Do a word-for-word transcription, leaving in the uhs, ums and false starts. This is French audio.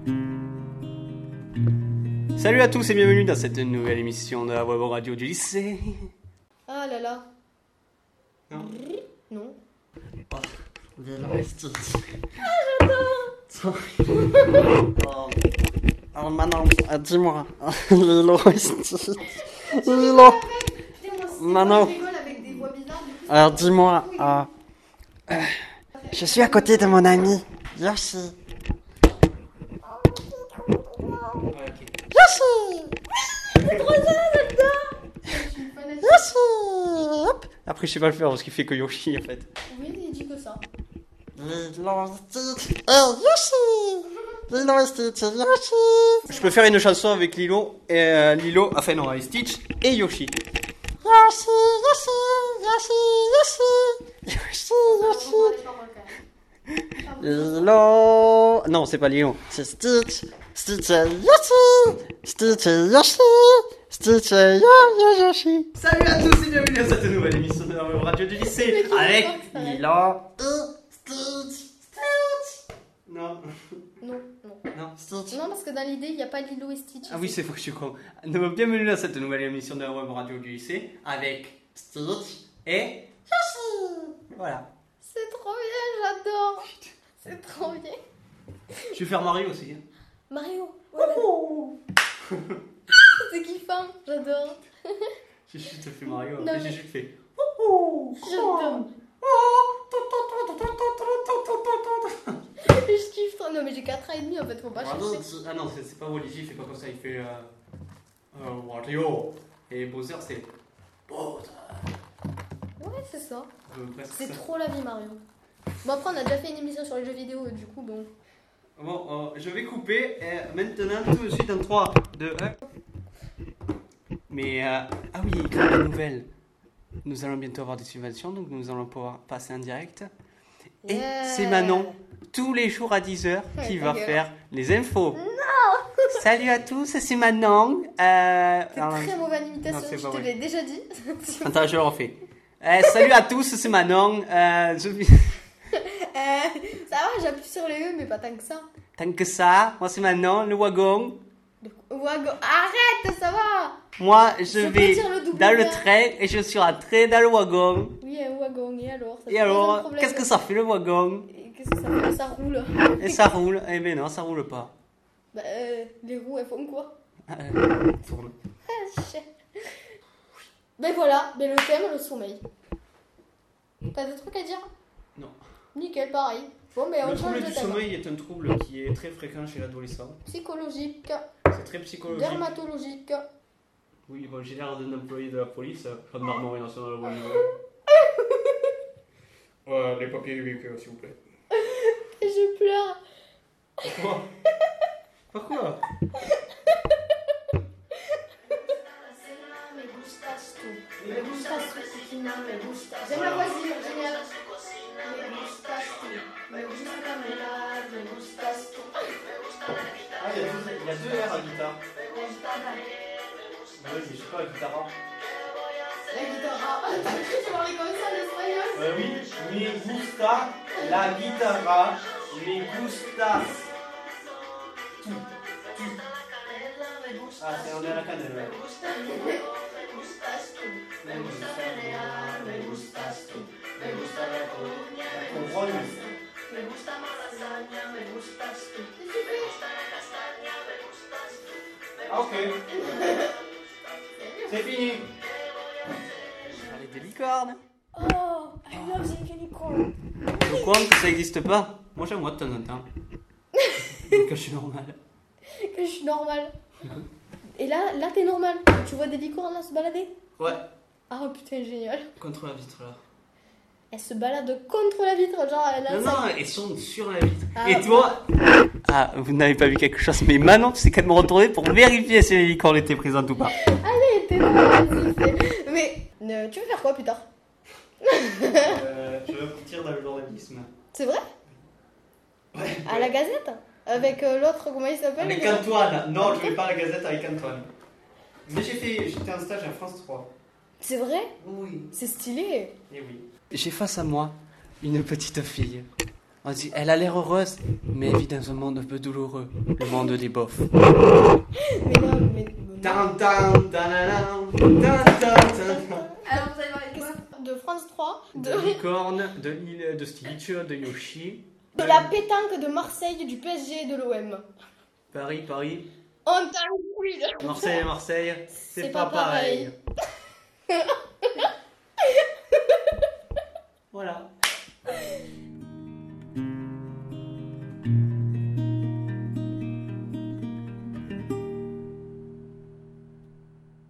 Salut à tous et bienvenue dans cette nouvelle émission de la web radio du lycée. Ah là là. Non. Non. Oh, Ah j'adore. Oh. Alors Manon, euh, dis-moi, Lilo et Stitch. Lilo. Manon. Alors dis-moi, euh, euh, je suis à côté de mon ami Yoshi. Yoshi. C'est trop ça, j'adore. Yoshi. Hop. Après je sais pas le faire parce qu'il fait que Yoshi en fait. Oui, il dit que ça. Lilo et Stitch. Eh Yoshi. Lilo et Stitch, Yoshi. Je peux faire une chanson avec Lilo et euh, Lilo, enfin non, avec Stitch et Yoshi. Yoshi, Yoshi, Yoshi, Yoshi, Yoshi, Yoshi. Lilo. Non, c'est pas Lilo. C'est Stitch. Stitch et Yoshi. Stitch et Yoshi. Stitch et Yo-Yo Yoshi. Salut à tous et bienvenue à cette nouvelle émission de la web radio du lycée avec Lilo et Stitch. Non. Non, non. Non. Stitch. Non, parce que dans l'idée, il n'y a pas Lilo et Stitch. Ah oui, c'est faux que je suis con. Donc, bienvenue à cette nouvelle émission de la web radio du lycée avec Stitch et Yoshi. voilà. C'est trop bien, j'adore. C'est trop bien. Je vais faire Mario aussi. Hein. Mario. Ouais, c'est kiffant, j'adore. J'ai juste fait Mario, Non, après j'ai mais- juste fait. J'adore. Je kiffe trop. Non, mais j'ai quatre ans et demi en fait, faut pas chercher. Ah non, c'est c'est pas Waluigi, il fait pas comme ça, il fait. Euh, euh, Wario. Et Bowser, c'est. Bowser. Ouais, c'est ça. Euh, presque C'est ça. trop la vie, Mario. Bon, après, on a déjà fait une émission sur les jeux vidéo, du coup, bon. Bon, euh, je vais couper euh, maintenant tout de suite en trois, deux, un. Mais, euh, ah oui, grande nouvelle. Nous allons bientôt avoir des subventions, donc nous allons pouvoir passer en direct. Et Yeah. c'est Manon, tous les jours à dix heures, qui Ouais, va ta gueule. faire les infos. Non. Salut à tous, c'est Manon. Euh, C'est alors, très mauvaise imitation, non, c'est je pas te vrai. l'ai déjà dit. Attends, je le refais. Euh, salut à tous, c'est Manon. Euh, je... Euh, ça va, j'appuie sur les E, mais pas tant que ça. Tant que ça, moi c'est Manon, le wagon. Wagon. Arrête, ça va. Moi, je, Je peux vais dire le double dans le R. train et je suis rentré dans le wagon. Oui, un wagon, et alors ça Et te pose un alors, problème. qu'est-ce que ça fait le wagon? Et qu'est-ce que ça fait? Ça roule. Et ça roule? Eh ben non, ça roule pas. Bah, euh, les roues, elles font quoi? Euh, tourne. Ah, shit. Ben voilà, ben le thème, le sommeil. T'as des trucs à dire? Non. Nickel, pareil. Bon, ben on Le change trouble de du thème. sommeil est un trouble qui est très fréquent chez l'adolescent. Psychologique, C'est très psychologique. dermatologique. Oui, bon, j'ai l'air d'un employé de la police. Gendarmerie nationale bolivienne. Ouais, les papiers ubiques, s'il vous plaît. Et je pleure. Pourquoi? Pourquoi? J'aime la voisine, génial. Ah, il y, a deux- il y a deux airs à guitare. Oui, mais je sais pas, la guitare. La guitare. Tu parlais comme ça, l'espagnol? Euh, oui, me gusta la guitarra, me gustas. Tout. Tout. Ah, c'est on est à la cannelle, ouais. Me gusta la me gustas tú, me gusta la cu- la couronne. Me gusta más lasaña, me gustas tú. Ah, ok. C'est fini. Parler des licornes. Oh, I love the unicorn. Le courant que ça n'existe pas. Moi j'aime moi de temps en temps. Que je suis normal. Que je suis normale. Et là, là t'es normal. Tu vois des licornes là se balader? Ouais. Ah oh, putain, génial. Contre la vitre là. Elle se balade contre la vitre, genre elle a Non, ça- non, elles sont sur la vitre. Ah, Et toi. Ah, vous n'avez pas vu quelque chose, mais Manon, tu sais qu'elle me retourner pour vérifier si les licornes étaient présentes ou pas. Allez, t'es normal, s'il te plaît. Mais euh, tu veux faire quoi plus tard? Euh, je veux partir dans le journalisme. C'est vrai? Ouais. À la Gazette? Avec euh, l'autre, comment il s'appelle? Avec le gars Antoine. Non, je vais pas à la Gazette avec Antoine. Mais j'ai fait, j'étais en stage à France trois. C'est vrai? Oui. C'est stylé. Et oui. J'ai face à moi une petite fille. On dit, elle a l'air heureuse, mais elle vit dans un monde un peu douloureux. Le monde des bofs. Mais non, mais. Tan, tan, tananan, tan, tan, tan. Alors, vous allez parler de quoi? De France trois, de, De licorne, de, l'île- de Stitch, de Yoshi. de la pétanque de Marseille, du P S G et de l'O M. Paris, Paris. On t'a oublié. Marseille, Marseille. C'est C'est pas, pas pareil. pareil.